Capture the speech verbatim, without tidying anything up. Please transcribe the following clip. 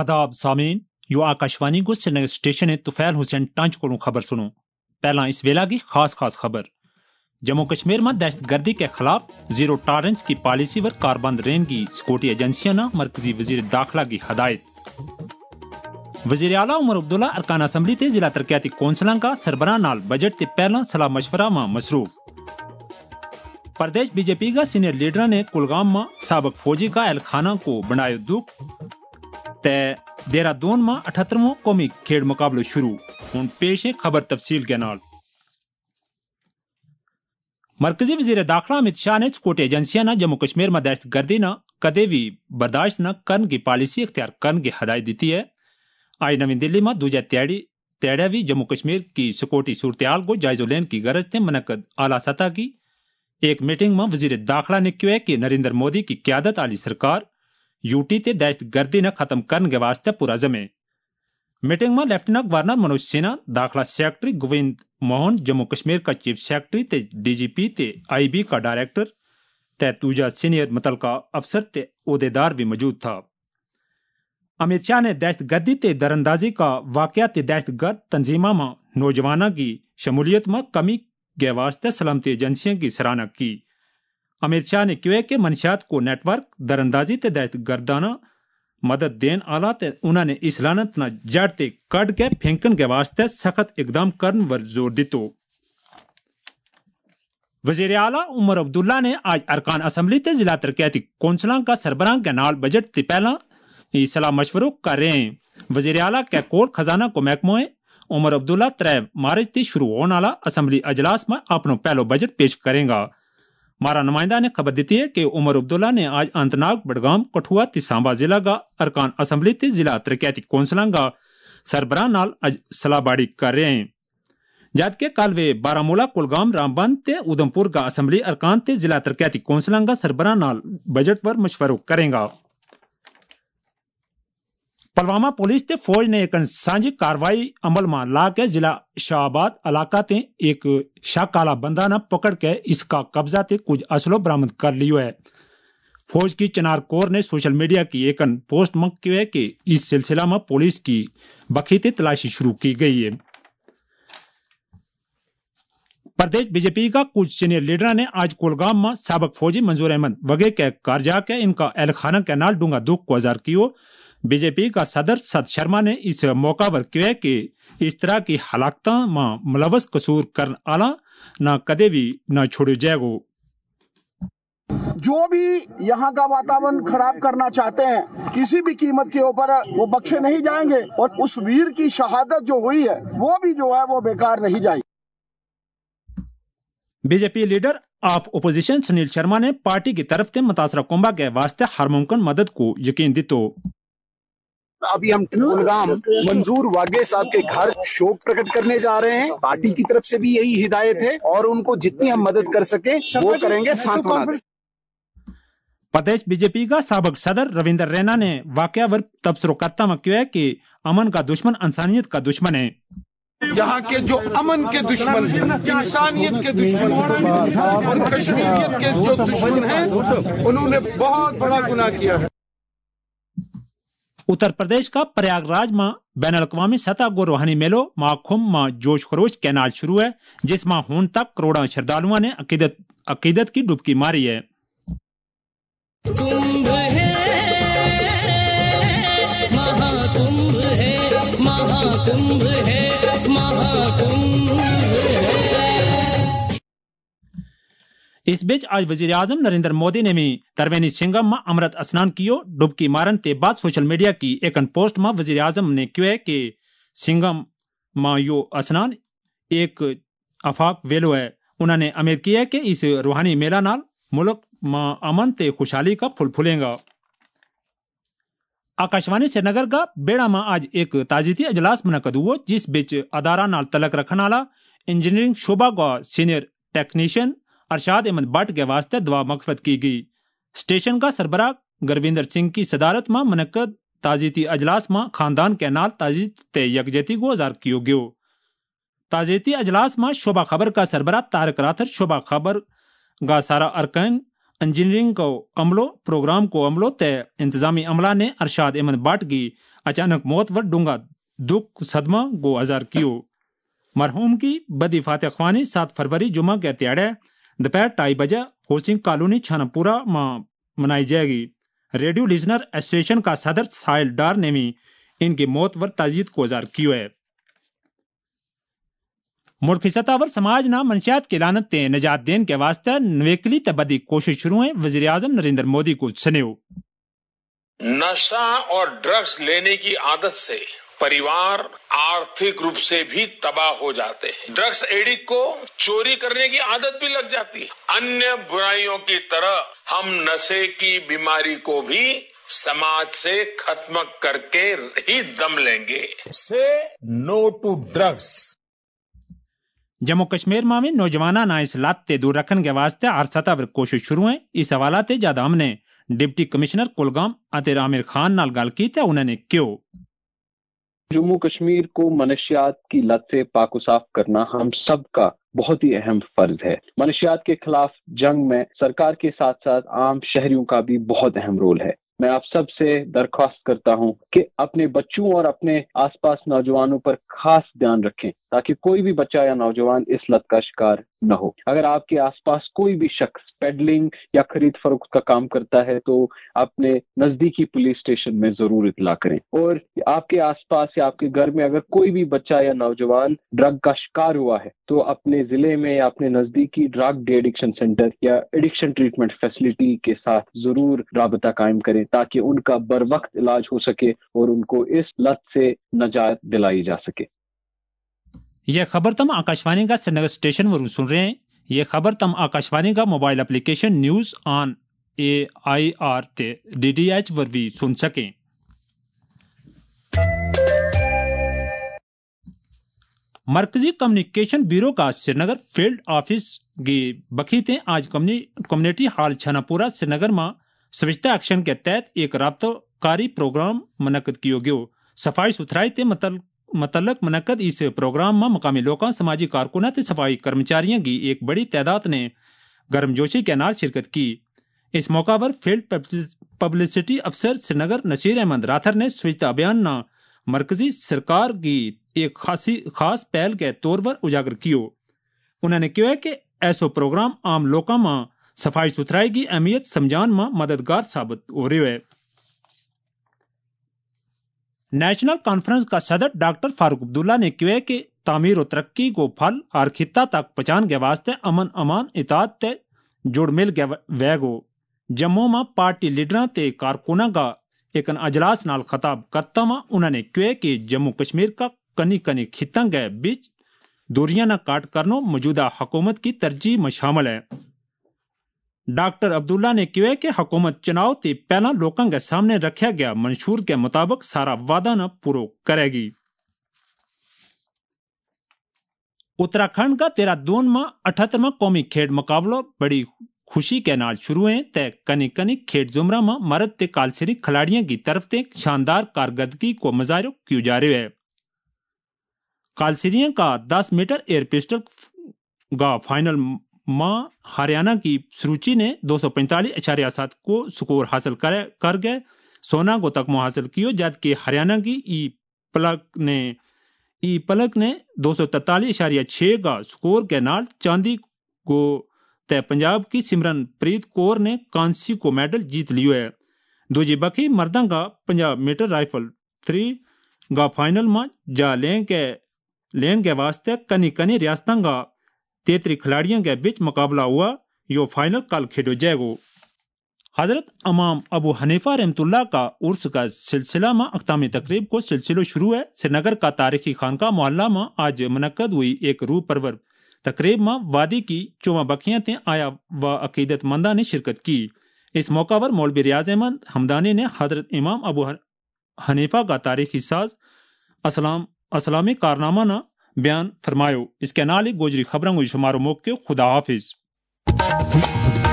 आदाब सामीन, यो आकाशवाणी को श्रीनगर स्टेशन है तुफैल हुसैन टंच को खबर सुनो। पहला इस वेला की खास खास खबर। जम्मू कश्मीर में दहशत गर्दी के खिलाफ जीरो टॉलरेंस की पॉलिसी पर कारबंद रेन की सिक्योरिटी एजेंसियां ने मरकजी वजीर दाखिला की हदायत। वजीर आला उमर अब्दुल्ला अरकान असम्बली ते जिला तरक्याती कौंसलां का सरबराह नाल बजट ते पहला सलाह मशवरा में मसरूफ। प्रदेश बीजेपी का सीनियर लीडर ने कुलगाम में साबक फौजी का एहलखाना को बनाया दुख ते देहरादून में अठहत्तरवां कौमी खेल मुकाबला शुरू। हुन पेश है खबर तफसील के नाल। मरकजी वजीर दाखिला अमित शाह ने सिक्योरिटी एजेंसियां ने जम्मू कश्मीर में दहशत गर्दी न कदे भी बर्दाश्त न करने की पॉलिसी इख्तियार करने की हदायत दी है। आज नवी दिल्ली में दूजा त्याड़ी त्याड़ा भी जम्मू कश्मीर की सिक्योरिटी सूरत को जायजा लेने की गरज से मुनक्कद आला सतह की एक मीटिंग में वजीर दाखिला ने कहा कि नरेंद्र मोदी की क्यादत वाली सरकार यूटी ते दहशत गर्दी न खत्म करने के वास्ते पुरज़म है। मीटिंग में लेफ्टिनेंट गवर्नर मनोज सिन्हा, दाखिला सेक्रेटरी गोविंद मोहन, जम्मू कश्मीर का चीफ सेक्रेटरी ते डीजीपी ते आईबी का डायरेक्टर ते दूजा सीनियर मुतलका अफसर ते ओहदेदार भी मौजूद था। अमित शाह ने दहशत गर्दी ते दरअंदाजी का वाकया ते दहशत गर्द तंजीमा में नौजवानों की शमूलियत में कमी के वास्ते सलामती एजेंसियों की सराहना की। अमित शाह ने कहा कि मनशियात को नेटवर्क दरअंदाजी ते दहशत गर्दाना मदद देन आला ते उन्होंने इस लानत न जड़ ते कट के फेंकन के वास्ते सख्त इकदाम करने पर जोर दितो। वजीर आला उमर अब्दुल्ला ने आज अरकान असम्बली ते जिला तरक्याती कौंसलां का सरबराह के नाल बजट ते पहला सलाह मशवरो कर रहे हैं। वजीर आला के कोल खजाना को महकमो है उमर अब्दुल्ला त्रै मार्च से शुरू होने वाला असम्बली अजलास में अपनो पहलो बजट पेश करेगा। हमारा नुमाइंदा ने खबर दी है कि उमर अब्दुल्ला ने आज अनंतनाग, बडगाम, कठुआ ते सांबा जिला का अरकान असम्बली ते जिला तरक्याती कौंसलां का सरबराह नाल सलाहबाड़ी कर रहे हैं। जबकि कल वे बारामूला, कुलगाम, रामबन ते उधमपुर का असम्बली अरकान ते जिला तरक्याती कौंसलां का सरबराह नाल बजट पर मशवरो करेगा। पुलवामा पुलिस ते फौज ने एक सांझी कार्रवाई अमल में ला के जिला शाहबाद इलाका ते एक शक आला बंदा न पकड़ के इसका कब्जा ते कुछ असलो बरामद कर लियो है। फौज की चिनार कोर ने सोशल मीडिया की एक पोस्ट में कहा कि इस सिलसिला में पुलिस की बखी ते तलाशी शुरू की गई है। प्रदेश बीजेपी का कुछ सीनियर लीडर ने आज कुलगाम में साबक फौजी मंजूर अहमद वगे के घर जाके इनका एहलखाना के नाल डूंगा दुख को इजहार कियो। बीजेपी का सदर सत शर्मा ने इस मौका पर कहा कि इस तरह की हलाकता में मुलवस कसूर करने आला न कदे भी न छोड़ो जाएगो। जो भी यहाँ का वातावरण खराब करना चाहते हैं किसी भी कीमत के ऊपर वो बख्शे नहीं जाएंगे और उस वीर की शहादत जो हुई है वो भी जो है वो बेकार नहीं जाएगी। BJP leader of opposition Sunil Sharma ने पार्टी की तरफ से मुतासरा कुंबा के वास्ते हर मुमकिन मदद को यकीन दितो। अभी हम कुलगाम मंजूर वागे साहब के घर शोक प्रकट करने जा रहे हैं। पार्टी की तरफ से भी यही हिदायत है और उनको जितनी हम मदद कर सके वो करेंगे, सांत्वना दें। प्रदेश बीजेपी का साबक सदर रविंदर रैना ने वाकया पर तबसरो करता में कहा कि अमन का दुश्मन इंसानियत का दुश्मन है। यहाँ के जो अमन के दुश्मन हैं, इंसानियत के दुश्मन हैं और कश्मीरियत के जो दुश्मन हैं उन्होंने बहुत बड़ा गुनाह किया है। उत्तर प्रदेश का प्रयागराज में बैन अवी सतह को रूहानी मेलो माखुम में जोश खरोश के नाल शुरू है, जिसमें हुन तक करोड़ों श्रद्धालुओं ने अकीदत अकीदत की डुबकी मारी है। कुंभ है, महाकुंभ है, महाकुंभ है, महाकुंभ है। इस बीच आज वजीर आजम नरेंद्र मोदी ने भी तरवेनी सिंगम में अमृत स्नान कियो। डुबकी मारन के बाद सोशल मीडिया की एक पोस्ट में वजीर आजम ने कहा कि सिंगम में यो स्नान एक अफाक वेलो है। उन्होंने उम्मीद की है कि इस रूहानी मेला नाल मुल्क में अमन ते खुशहाली का फुल फुलेगा। आकाशवाणी श्रीनगर का बेड़ा में आज एक ताजीती अजलास मुनक्कद हुआ, जिस बिच अदारा नाल तलक रखने वाला इंजीनियरिंग शोबा का सीनियर टेक्नीशियन अरशाद अहमद भट्ट के वास्ते दुआ मगफरत की गई। स्टेशन का सरबराह गुरविंदर सिंह की सदारत में मुनक्कद ताजीती अजलास में खानदान के नाल ताजीत ते यकजहती को इजहार कियो गयो। ताजीती अजलास में शोबा खबर का सरबराह तारक राथर, शोबा खबर का सारा अरकान इंजीनियरिंग को अमलो प्रोग्राम को अमलो ते इंतजामी अमला ने अरशाद अहमद भट्ट की अचानक मौत व डूंगा दुख सदमा गो हजार कियो। मरहूम की बदी फातह ख्वानी सात फरवरी जुमा के त्याड़े दोपहर ढाई बजे होसिंग कॉलोनी छानापुरा में मनाई जाएगी। रेडियो लिसनर एसोसिएशन का सदर साहिल डार ने भी इनकी मौत पर ताजीद को जार कियो है। मुल्की सतह पर समाज ना मनशियात की लानत ते निजात देन के वास्ते नवेकली ते बदी कोशिश शुरू है। वजीर आजम नरेंद्र मोदी को सुनियो। नशा और ड्रग्स लेने की आदत से परिवार आर्थिक रूप से भी तबाह हो जाते हैं। ड्रग्स एडिक्ट को चोरी करने की आदत भी लग जाती है। अन्य बुराइयों की तरह हम नशे की बीमारी को भी समाज से खत्म करके ही दम लेंगे। Say no to drugs. Jammu Kashmir में नौजवाना ना इस लत ते दूर रखने के वास्ते हर सतह पर कोशिश शुरू है। इस हवाला ते ज्यादा हमने डिप्टी कमिश्नर कुलगाम अतिर आमिर खान नाल गल की ते उन्होंने क्यों जम्मू कश्मीर को मनशियात की लत से पाक साफ करना हम सब का बहुत ही अहम फर्ज है। मनशियात के खिलाफ जंग में सरकार के साथ साथ आम शहरियों का भी बहुत अहम रोल है। मैं आप सब से दरख्वास्त करता हूं कि अपने बच्चों और अपने आसपास नौजवानों पर खास ध्यान रखें ताकि कोई भी बच्चा या नौजवान इस लत का शिकार न हो। अगर आपके आसपास कोई भी शख्स पेडलिंग या खरीद फरोख्त का काम करता है तो अपने नजदीकी पुलिस स्टेशन में जरूर इतला करें। और आपके आसपास या आपके घर में अगर कोई भी बच्चा या नौजवान ड्रग का शिकार हुआ है तो अपने जिले में या अपने नजदीकी ड्रग डी एडिक्शन सेंटर या एडिक्शन ट्रीटमेंट फैसिलिटी के साथ जरूर राबता कायम करें ताकि उनका बर वक्त इलाज हो सके और उनको इस लत से नजात दिलाई जा सके। यह खबर तम आकाशवाणी का श्रीनगर स्टेशन पर सुन रहे हैं। यह खबर तम आकाशवाणी का mobile application news on A I R ते डी डी एच पर भी सुन सकें। मरकजी कम्युनिकेशन ब्यूरो का श्रीनगर फील्ड ऑफिस की बखी थे आज कम्युनिटी हॉल छनापुरा श्रीनगर में स्वच्छता एक्शन के तहत एक राब्ताकारी प्रोग्राम मनकद किया गयो। सफाई सुथराई ते मतलब मतलब मनकद इस प्रोग्राम में मकामी लोगों समाजी कारकुना ते सफाई कर्मचारियों की एक बड़ी तादाद ने गर्मजोशी के नाल शिरकत की। इस मौका पर फील्ड पब्लिसिटी अफसर श्रीनगर नसीर अहमद राथर ने स्वच्छता अभियान न मरकजी सरकार की एक खासी खास पहल के तौर पर उजागर कियो। उन्होंने कहा कि ऐसा प्रोग्राम आम लोगों में सफाई सुथराई की अहमियत समझान में मददगार साबित हो रही है। नेशनल कॉन्फ्रेंस का सदर डॉक्टर फारूक अब्दुल्ला ने कहा कि तामीर और तरक्की को फल और खित्ता तक पहुंचाने के वास्ते अमन अमान इताद ते जुड़ मिल के वैगो जम्मू में पार्टी लीडर ते कारकुना का एक अजलास नाल खताब करता में उन्होंने कहा कि जम्मू कश्मीर का कनी कनी खित्ता के बीच दूरियां न काट करना मौजूदा हुकूमत की तरजीह में शामिल है। डॉक्टर अब्दुल्ला ने कहा कि हुकूमत चुनाव से पहला लोगों के सामने रखा गया मंशूर के मुताबिक सारा वादा न पूरा करेगी। उत्तराखंड का देहरादून में अठहत्तरवां कौमी खेड मुकाबला बड़ी खुशी के नाल शुरू है। तय कनी कनी खेड जुमरा में मर्द ते कालसरी खिलाड़ियों की तरफ से शानदार कारकर्दगी को मुजाहिरा किया जा रहा है। कालसरियों का दस मीटर एयर पिस्टल का फाइनल मां हरियाणा की सुरुचि ने दो सौ पैंतालीस इशारिया सात को स्कोर हासिल कर कर गए सोना को तकमा हासिल किया, जबकि हरियाणा की ई पलक ने ई पलक ने दो सौ तैतालीस इशारिया छः का स्कोर के नाल चांदी को तय पंजाब की सिमरनप्रीत कौर ने कांसी को मेडल जीत लियो है। दूजी बखी मर्दा का पंजाब मीटर राइफल थ्री का फाइनल में जा लें के लेन के वास्ते कनी कनी रियासतों का तेतरी खिलाड़ियों के बीच मुकाबला हुआ। यो फाइनल कल खेलो जाएगो। हजरत इमाम अबू हनीफा रहमतुल्लाह का उर्स का सिलसिला में अख्तामी तकरीब को सिलसिला शुरू है। श्रीनगर का तारीखी खानका मोहल्ला में आज मुनक्कद हुई एक रूह परवर तकरीब में वादी की चौवा बखियां थे आया व अकीदतमंदा ने शिरकत की। इस मौका पर मौलवी रियाज अहमद हमदानी ने हजरत इमाम अबू हनीफा का तारीखी साज असलाम असलामी कारनामा न बयान फरमायो। इसके नाल ही गोजरी खबरों को शुमारो मौके खुदा हाफिज।